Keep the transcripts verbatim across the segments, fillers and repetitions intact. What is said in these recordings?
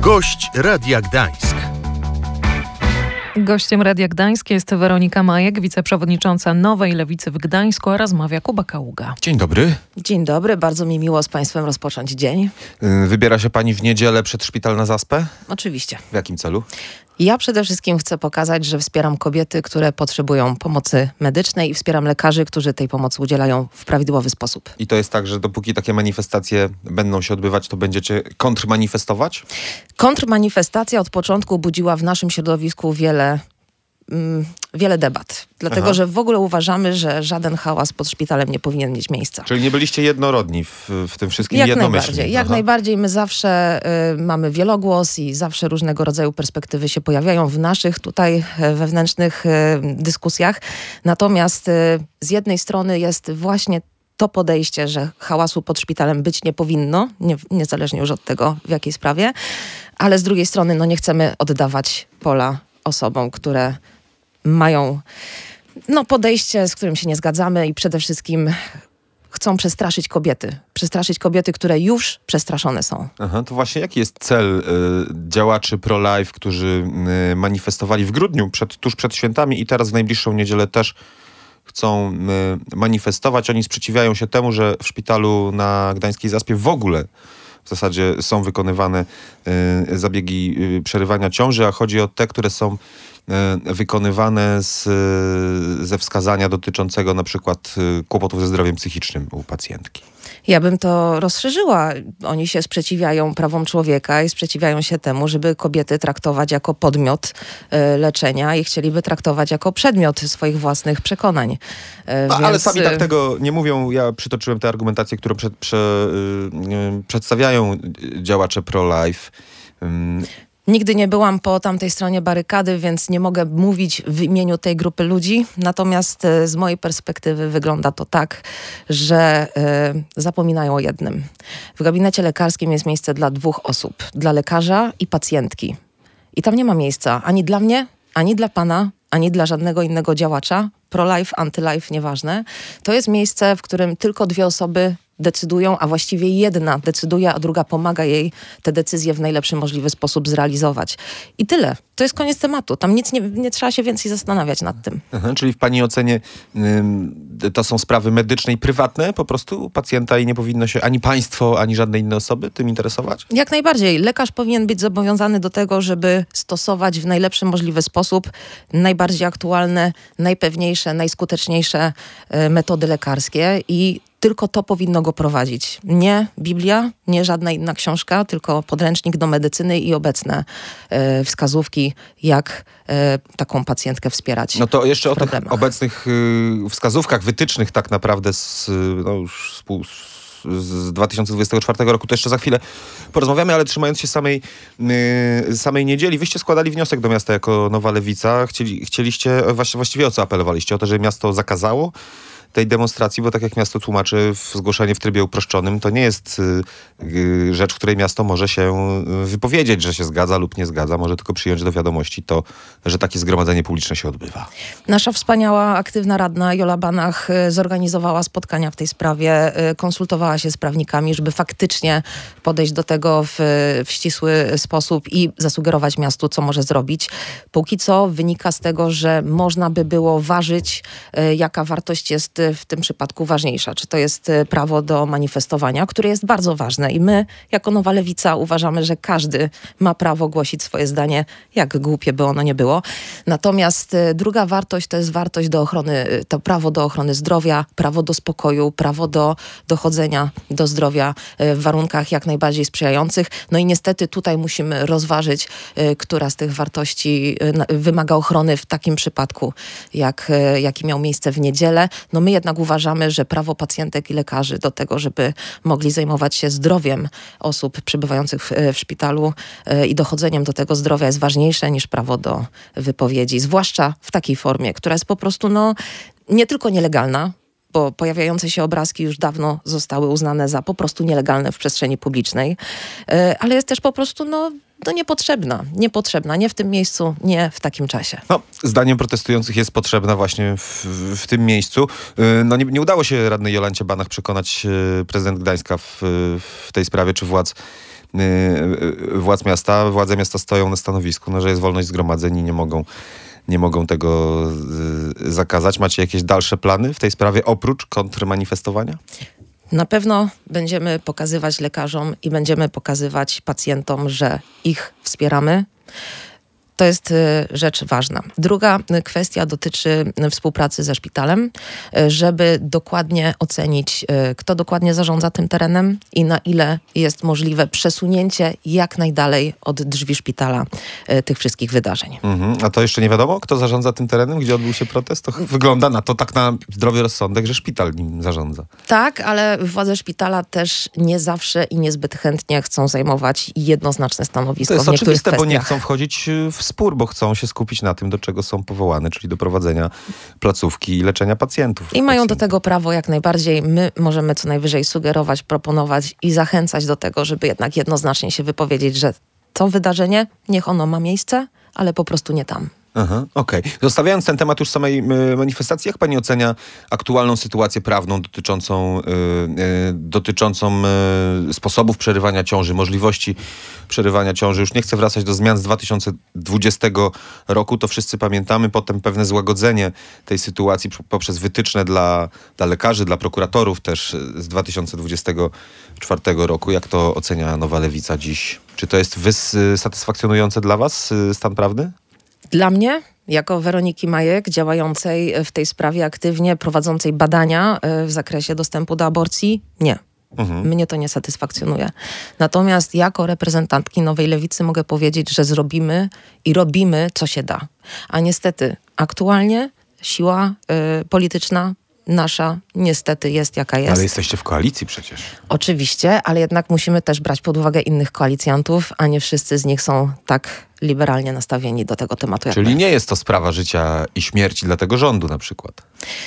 Gość Radia Gdańsk. Gościem Radia Gdańsk jest Weronika Majek, wiceprzewodnicząca Nowej Lewicy w Gdańsku, a rozmawia Kuba Kaługa. Dzień dobry. Dzień dobry, bardzo mi miło z Państwem rozpocząć dzień. Wybiera się Pani w niedzielę przed szpital na Zaspę? Oczywiście. W jakim celu? Ja przede wszystkim chcę pokazać, że wspieram kobiety, które potrzebują pomocy medycznej i wspieram lekarzy, którzy tej pomocy udzielają w prawidłowy sposób. I to jest tak, że dopóki takie manifestacje będą się odbywać, to będziecie kontrmanifestować? Kontrmanifestacja od początku budziła w naszym środowisku wiele, mm, wiele debat. Dlatego, Aha. że w ogóle uważamy, że żaden hałas pod szpitalem nie powinien mieć miejsca. Czyli nie byliście jednorodni w, w tym wszystkim, Jak jednomyślni? najbardziej. Jak Aha. najbardziej. My zawsze y, mamy wielogłos i zawsze różnego rodzaju perspektywy się pojawiają w naszych tutaj y, wewnętrznych y, dyskusjach. Natomiast y, z jednej strony jest właśnie to podejście, że hałasu pod szpitalem być nie powinno, nie, niezależnie już od tego, w jakiej sprawie, ale z drugiej strony no, nie chcemy oddawać pola osobom, które mają no, podejście, z którym się nie zgadzamy i przede wszystkim chcą przestraszyć kobiety. Przestraszyć kobiety, które już przestraszone są. Aha, to właśnie jaki jest cel y, działaczy pro-life, którzy y, manifestowali w grudniu, przed, tuż przed świętami i teraz w najbliższą niedzielę też chcą y, manifestować. Oni sprzeciwiają się temu, że w szpitalu na Gdańskiej Zaspie w ogóle w zasadzie są wykonywane y, zabiegi y, przerywania ciąży, a chodzi o te, które są y, wykonywane z, y, ze wskazania dotyczącego na przykład y, kłopotów ze zdrowiem psychicznym u pacjentki. Ja bym to rozszerzyła. Oni się sprzeciwiają prawom człowieka i sprzeciwiają się temu, żeby kobiety traktować jako podmiot y, leczenia i chcieliby traktować jako przedmiot swoich własnych przekonań. Y, A, więc... Ale sami tak tego nie mówią. Ja przytoczyłem tę argumentację, którą przed, prze, y, y, przedstawiają działacze pro-life. Y, Nigdy nie byłam po tamtej stronie barykady, więc nie mogę mówić w imieniu tej grupy ludzi. Natomiast y, z mojej perspektywy wygląda to tak, że y, zapominają o jednym. W gabinecie lekarskim jest miejsce dla dwóch osób. Dla lekarza i pacjentki. I tam nie ma miejsca ani dla mnie, ani dla pana, ani dla żadnego innego działacza. Pro-life, anty-life, nieważne. To jest miejsce, w którym tylko dwie osoby decydują, a właściwie jedna decyduje, a druga pomaga jej te decyzje w najlepszy możliwy sposób zrealizować. I tyle. To jest koniec tematu. Tam nic nie, nie trzeba się więcej zastanawiać nad tym. Aha, czyli w pani ocenie y, to są sprawy medyczne i prywatne po prostu pacjenta i nie powinno się ani państwo, ani żadne inne osoby tym interesować? Jak najbardziej. Lekarz powinien być zobowiązany do tego, żeby stosować w najlepszy możliwy sposób najbardziej aktualne, najpewniejsze, najskuteczniejsze y, metody lekarskie i tylko to powinno go prowadzić. Nie Biblia, nie żadna inna książka, tylko podręcznik do medycyny i obecne e, wskazówki, jak e, taką pacjentkę wspierać. No to jeszcze o tych problemach. obecnych y, wskazówkach, wytycznych tak naprawdę z, no już z, z dwa tysiące dwudziestego czwartego roku, to jeszcze za chwilę porozmawiamy, ale trzymając się samej, y, samej niedzieli, wyście składali wniosek do miasta jako Nowa Lewica. Chcieli, chcieliście, właściwie, właściwie o co apelowaliście? O to, że miasto zakazało tej demonstracji, bo tak jak miasto tłumaczy, w zgłoszenie w trybie uproszczonym, to nie jest y, y, rzecz, w której miasto może się wypowiedzieć, że się zgadza lub nie zgadza. Może tylko przyjąć do wiadomości to, że takie zgromadzenie publiczne się odbywa. Nasza wspaniała, aktywna radna Jola Banach y, zorganizowała spotkania w tej sprawie, y, konsultowała się z prawnikami, żeby faktycznie podejść do tego w, w ścisły sposób i zasugerować miastu, co może zrobić. Póki co wynika z tego, że można by było ważyć, y, jaka wartość jest w tym przypadku ważniejsza. Czy to jest prawo do manifestowania, które jest bardzo ważne i my jako Nowa Lewica uważamy, że każdy ma prawo głosić swoje zdanie, jak głupie by ono nie było. Natomiast druga wartość to jest wartość do ochrony, to prawo do ochrony zdrowia, prawo do spokoju, prawo do dochodzenia do zdrowia w warunkach jak najbardziej sprzyjających. No i niestety tutaj musimy rozważyć, która z tych wartości wymaga ochrony w takim przypadku, jak, jaki miał miejsce w niedzielę. No my jednak uważamy, że prawo pacjentek i lekarzy do tego, żeby mogli zajmować się zdrowiem osób przebywających w, w szpitalu y, i dochodzeniem do tego zdrowia jest ważniejsze niż prawo do wypowiedzi. Zwłaszcza w takiej formie, która jest po prostu no, nie tylko nielegalna, bo pojawiające się obrazki już dawno zostały uznane za po prostu nielegalne w przestrzeni publicznej, y, ale jest też po prostu no, no niepotrzebna. Niepotrzebna. Nie w tym miejscu, nie w takim czasie. No, zdaniem protestujących jest potrzebna właśnie w, w tym miejscu. No nie, nie udało się radnej Jolancie Banach przekonać prezydent Gdańska w, w tej sprawie, czy władz yy, władz miasta. Władze miasta stoją na stanowisku, no, że jest wolność zgromadzeń i nie mogą, nie mogą tego yy, zakazać. Macie jakieś dalsze plany w tej sprawie oprócz kontrmanifestowania? Na pewno będziemy pokazywać lekarzom i będziemy pokazywać pacjentom, że ich wspieramy. To jest y, rzecz ważna. Druga y, kwestia dotyczy y, współpracy ze szpitalem, y, żeby dokładnie ocenić, y, kto dokładnie zarządza tym terenem i na ile jest możliwe przesunięcie jak najdalej od drzwi szpitala y, tych wszystkich wydarzeń. Mhm. A to jeszcze nie wiadomo, kto zarządza tym terenem, gdzie odbył się protest? To wygląda na to tak na zdrowy rozsądek, że szpital nim zarządza. Tak, ale władze szpitala też nie zawsze i niezbyt chętnie chcą zajmować jednoznaczne stanowisko To jest w niektórych oczywiste, kwestiach. bo nie chcą wchodzić w spór, bo chcą się skupić na tym, do czego są powołane, czyli do prowadzenia placówki i leczenia pacjentów. I mają do pacjentów. tego prawo jak najbardziej. My możemy co najwyżej sugerować, proponować i zachęcać do tego, żeby jednak jednoznacznie się wypowiedzieć, że to wydarzenie, niech ono ma miejsce, ale po prostu nie tam. Aha, okej. Okay. Zostawiając ten temat już samej y, manifestacji, jak pani ocenia aktualną sytuację prawną dotyczącą, y, y, dotyczącą y, sposobów przerywania ciąży, możliwości przerywania ciąży? Już nie chcę wracać do zmian z dwa tysiące dwudziestego roku, to wszyscy pamiętamy. Potem pewne złagodzenie tej sytuacji poprzez wytyczne dla, dla lekarzy, dla prokuratorów też z dwa tysiące dwudziestego czwartego roku. Jak to ocenia Nowa Lewica dziś? Czy to jest wys- satysfakcjonujące dla was stan prawny? Dla mnie, jako Weroniki Majek, działającej w tej sprawie aktywnie, prowadzącej badania w zakresie dostępu do aborcji, nie. Mhm. Mnie to nie satysfakcjonuje. Natomiast jako reprezentantki Nowej Lewicy mogę powiedzieć, że zrobimy i robimy, co się da. A niestety aktualnie siła y, polityczna nasza niestety jest jaka jest. Ale jesteście w koalicji przecież. Oczywiście, ale jednak musimy też brać pod uwagę innych koalicjantów, a nie wszyscy z nich są tak liberalnie nastawieni do tego tematu. Jak Czyli my. nie jest to sprawa życia i śmierci dla tego rządu na przykład.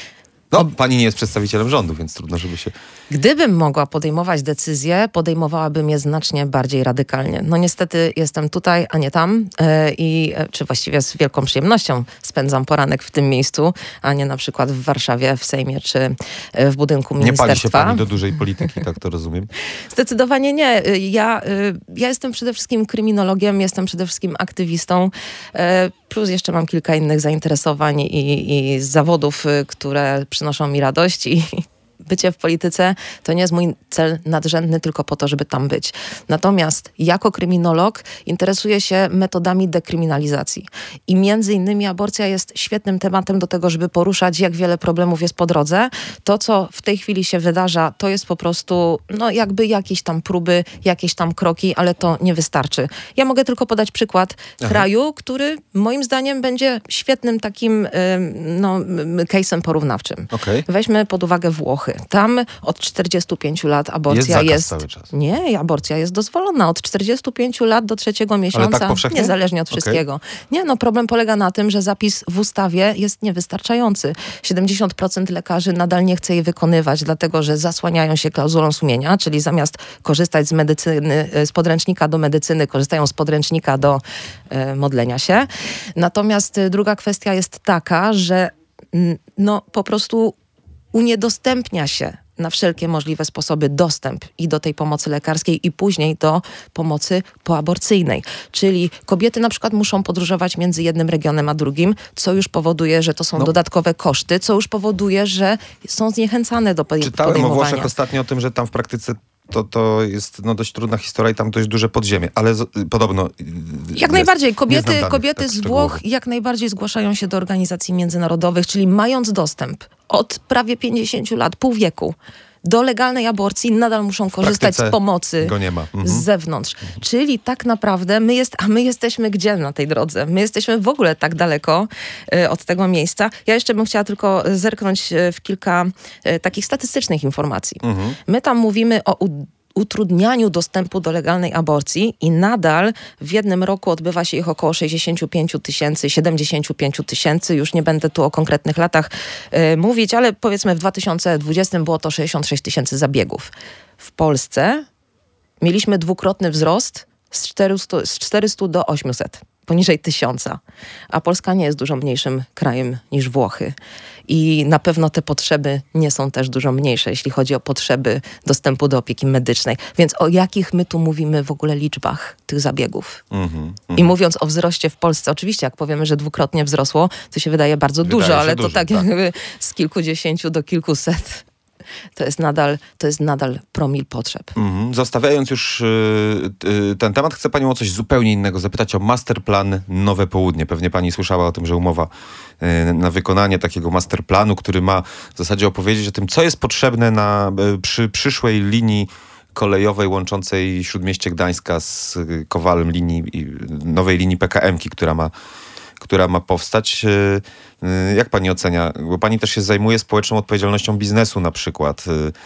No, pani nie jest przedstawicielem rządu, więc trudno, żeby się... Gdybym mogła podejmować decyzje, podejmowałabym je znacznie bardziej radykalnie. No niestety jestem tutaj, a nie tam yy, i czy właściwie z wielką przyjemnością spędzam poranek w tym miejscu, a nie na przykład w Warszawie, w Sejmie czy yy, w budynku ministerstwa. Nie pali się pani do dużej polityki, tak to rozumiem? Zdecydowanie nie. Ja, yy, ja jestem przede wszystkim kryminologiem, jestem przede wszystkim aktywistą, yy, plus jeszcze mam kilka innych zainteresowań i, i zawodów, yy, które przynoszą mi radość i bycie w polityce to nie jest mój cel nadrzędny tylko po to, żeby tam być. Natomiast jako kryminolog interesuję się metodami dekryminalizacji. I między innymi aborcja jest świetnym tematem do tego, żeby poruszać, jak wiele problemów jest po drodze. To, co w tej chwili się wydarza, to jest po prostu no jakby jakieś tam próby, jakieś tam kroki, ale to nie wystarczy. Ja mogę tylko podać przykład Aha. kraju, który moim zdaniem będzie świetnym takim no, case'em porównawczym. Okay. Weźmy pod uwagę Włochy. Tam od czterdziestu pięciu lat aborcja jest... jest... cały czas. Nie, aborcja jest dozwolona. Od czterdziestu pięciu lat do trzeciego miesiąca. Ale tak niezależnie od wszystkiego. Okay. Nie, no problem polega na tym, że zapis w ustawie jest niewystarczający. siedemdziesiąt procent lekarzy nadal nie chce jej wykonywać, dlatego że zasłaniają się klauzulą sumienia, czyli zamiast korzystać z medycyny, z podręcznika do medycyny, korzystają z podręcznika do e, modlenia się. Natomiast druga kwestia jest taka, że no po prostu uniedostępnia się na wszelkie możliwe sposoby dostęp i do tej pomocy lekarskiej i później do pomocy poaborcyjnej. Czyli kobiety na przykład muszą podróżować między jednym regionem a drugim, co już powoduje, że to są no. dodatkowe koszty, co już powoduje, że są zniechęcane do podejmowania. Czytałem o Włoszech ostatnio o tym, że tam w praktyce To, to jest no, dość trudna historia i tam dość duże podziemie, ale z, podobno... Jak jest, najbardziej. Kobiety, danych, kobiety tak, z Włoch jak najbardziej zgłaszają się do organizacji międzynarodowych, czyli mając dostęp od prawie pięćdziesięciu lat, pół wieku, do legalnej aborcji nadal muszą korzystać z pomocy go nie ma. Mhm. z zewnątrz. Mhm. Czyli tak naprawdę my jest, a my jesteśmy gdzie na tej drodze? My jesteśmy w ogóle tak daleko y, od tego miejsca. Ja jeszcze bym chciała tylko zerknąć w kilka y, takich statystycznych informacji. Mhm. My tam mówimy o u- utrudnianiu dostępu do legalnej aborcji i nadal w jednym roku odbywa się ich około sześćdziesiąt pięć tysięcy, siedemdziesiąt pięć tysięcy. Już nie będę tu o konkretnych latach y, mówić, ale powiedzmy w dwa tysiące dwudziestym było to sześćdziesiąt sześć tysięcy zabiegów. W Polsce mieliśmy dwukrotny wzrost z czterystu, z czterystu do ośmiuset. poniżej tysiąca. A Polska nie jest dużo mniejszym krajem niż Włochy. I na pewno te potrzeby nie są też dużo mniejsze, jeśli chodzi o potrzeby dostępu do opieki medycznej. Więc o jakich my tu mówimy w ogóle liczbach tych zabiegów? Mm-hmm, mm-hmm. I mówiąc o wzroście w Polsce, oczywiście jak powiemy, że dwukrotnie wzrosło, to się wydaje bardzo Wydaje dużo, ale dużo, to tak, tak jakby z kilkudziesięciu do kilkuset. To jest nadal, to jest nadal promil potrzeb. Mm-hmm. Zostawiając już y, y, ten temat, chcę panią o coś zupełnie innego zapytać o masterplan Nowe Południe. Pewnie pani słyszała o tym, że umowa y, na wykonanie takiego masterplanu, który ma w zasadzie opowiedzieć o tym, co jest potrzebne na, y, przy przyszłej linii kolejowej łączącej Śródmieście Gdańska z y, Kowalem, linii, y, nowej linii P K M-ki, która ma która ma powstać. Jak pani ocenia? Bo pani też się zajmuje społeczną odpowiedzialnością biznesu na przykład.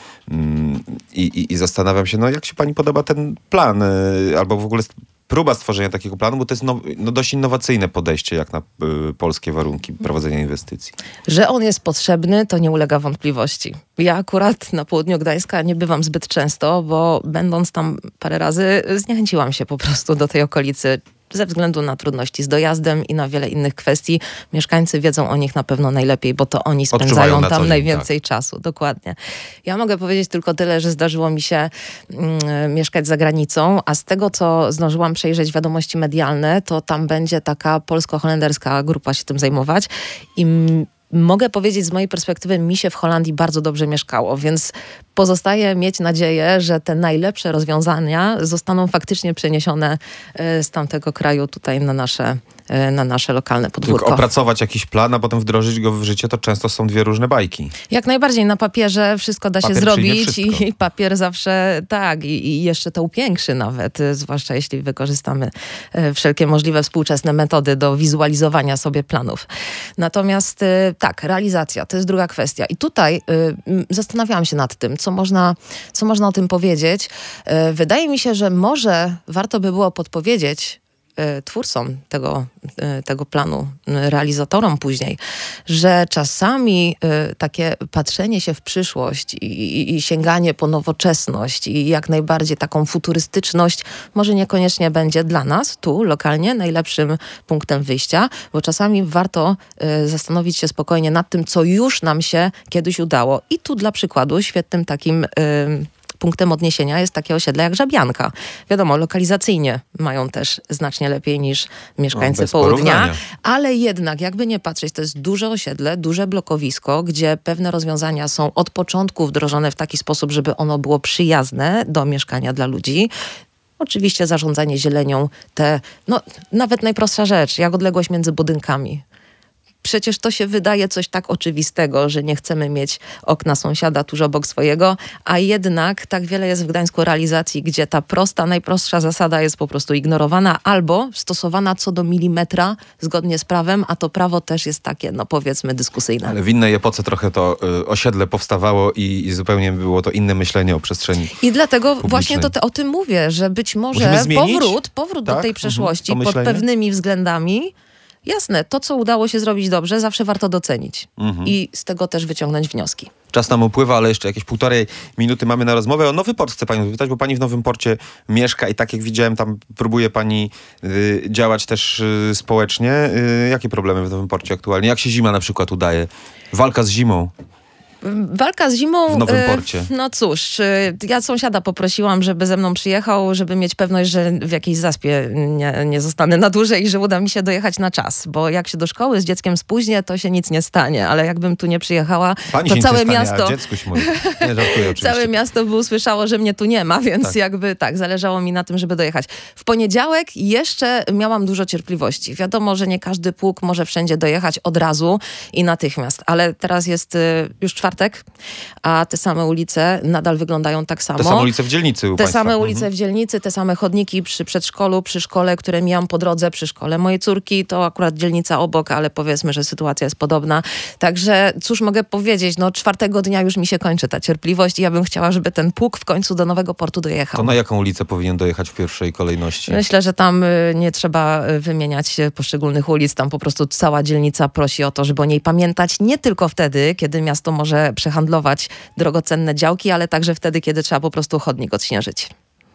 I, i, i zastanawiam się, no jak się pani podoba ten plan? Albo w ogóle próba stworzenia takiego planu, bo to jest no, no dość innowacyjne podejście jak na y, polskie warunki prowadzenia inwestycji. Że on jest potrzebny, to nie ulega wątpliwości. Ja akurat na południu Gdańska nie bywam zbyt często, bo będąc tam parę razy zniechęciłam się po prostu do tej okolicy. Ze względu na trudności z dojazdem i na wiele innych kwestii. Mieszkańcy wiedzą o nich na pewno najlepiej, bo to oni spędzają tam dzień, najwięcej tak. czasu. Dokładnie. Ja mogę powiedzieć tylko tyle, że zdarzyło mi się mm, mieszkać za granicą, a z tego, co zdążyłam przejrzeć wiadomości medialne, to tam będzie taka polsko-holenderska grupa się tym zajmować i m- Mogę powiedzieć z mojej perspektywy, mi się w Holandii bardzo dobrze mieszkało, więc pozostaje mieć nadzieję, że te najlepsze rozwiązania zostaną faktycznie przeniesione z tamtego kraju tutaj na nasze, na nasze lokalne podwórko. Tylko opracować jakiś plan, a potem wdrożyć go w życie, to często są dwie różne bajki. Jak najbardziej. Na papierze wszystko da Papier się zrobić i, i papier zawsze tak i, i jeszcze to upiększy nawet, zwłaszcza jeśli wykorzystamy wszelkie możliwe współczesne metody do wizualizowania sobie planów. Natomiast tak, realizacja to jest druga kwestia. I tutaj y, zastanawiałam się nad tym, co można, co można o tym powiedzieć. Y, wydaje mi się, że może warto by było podpowiedzieć y, twórcom tego, y, tego planu, y, realizatorom później, że czasami y, takie patrzenie się w przyszłość i, i, i sięganie po nowoczesność i jak najbardziej taką futurystyczność może niekoniecznie będzie dla nas tu lokalnie najlepszym punktem wyjścia, bo czasami warto y, zastanowić się spokojnie nad tym, co już nam się kiedyś udało. I tu dla przykładu świetnym takim y, punktem odniesienia jest takie osiedle jak Żabianka. Wiadomo, lokalizacyjnie mają też znacznie lepiej niż mieszkańcy no, południa, ale jednak jakby nie patrzeć, to jest duże osiedle, duże blokowisko, gdzie pewne rozwiązania są od początku wdrożone w taki sposób, żeby ono było przyjazne do mieszkania dla ludzi. Oczywiście zarządzanie zielenią, te, no nawet najprostsza rzecz, jak odległość między budynkami. Przecież to się wydaje coś tak oczywistego, że nie chcemy mieć okna sąsiada tuż obok swojego, a jednak tak wiele jest w Gdańsku realizacji, gdzie ta prosta, najprostsza zasada jest po prostu ignorowana albo stosowana co do milimetra zgodnie z prawem, a to prawo też jest takie, no powiedzmy, dyskusyjne. Ale w innej epoce trochę to y, osiedle powstawało i, i zupełnie było to inne myślenie o przestrzeni I dlatego publicznej. właśnie to te, o tym mówię, że być może powrót, powrót tak? do tej przeszłości mhm, pod pewnymi względami. Jasne, to co udało się zrobić dobrze, zawsze warto docenić mhm. i z tego też wyciągnąć wnioski. Czas nam upływa, ale jeszcze jakieś półtorej minuty mamy na rozmowę. O Nowy Port chcę panią zapytać, bo pani w Nowym Porcie mieszka i tak jak widziałem, tam próbuje pani y, działać też y, społecznie. Y, jakie problemy w Nowym Porcie aktualnie? Jak się zima na przykład udaje? Walka z zimą. Walka z zimą... W Nowym Porcie. No cóż, ja sąsiada poprosiłam, żeby ze mną przyjechał, żeby mieć pewność, że w jakiejś zaspie nie, nie zostanę na dłużej i że uda mi się dojechać na czas. Bo jak się do szkoły z dzieckiem spóźnię, to się nic nie stanie. Ale jakbym tu nie przyjechała, Pani to się całe nic nie stanie, miasto... a dziecku się mówi. Nie, żartuję oczywiście. Całe miasto by usłyszało, że mnie tu nie ma, więc tak. jakby tak, zależało mi na tym, żeby dojechać. W poniedziałek jeszcze miałam dużo cierpliwości. Wiadomo, że nie każdy pług może wszędzie dojechać od razu i natychmiast. Ale teraz jest y, już czwartek, a te same ulice nadal wyglądają tak samo. Te same ulice w dzielnicy u Te państwa. same ulice mhm. w dzielnicy, te same chodniki przy przedszkolu, przy szkole, które mijam po drodze, przy szkole mojej córki, to akurat dzielnica obok, ale powiedzmy, że sytuacja jest podobna. Także cóż mogę powiedzieć, no czwartego dnia już mi się kończy ta cierpliwość i ja bym chciała, żeby ten pług w końcu do Nowego Portu dojechał. To na jaką ulicę powinien dojechać w pierwszej kolejności? Myślę, że tam y, nie trzeba wymieniać poszczególnych ulic, tam po prostu cała dzielnica prosi o to, żeby o niej pamiętać, nie tylko wtedy, kiedy miasto może przehandlować drogocenne działki, ale także wtedy, kiedy trzeba po prostu chodnik odśnieżyć.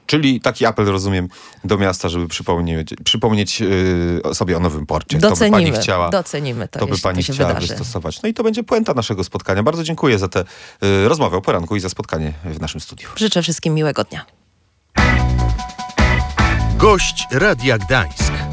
Czyli taki apel, rozumiem, do miasta, żeby przypomnieć, przypomnieć yy, sobie o nowym porcie. To by pani chciała, docenimy to, to by pani to chciała wydarzy. wystosować. No i to będzie puenta naszego spotkania. Bardzo dziękuję za tę yy, rozmowę o poranku i za spotkanie w naszym studiu. Życzę wszystkim miłego dnia. Gość Radia Gdańsk.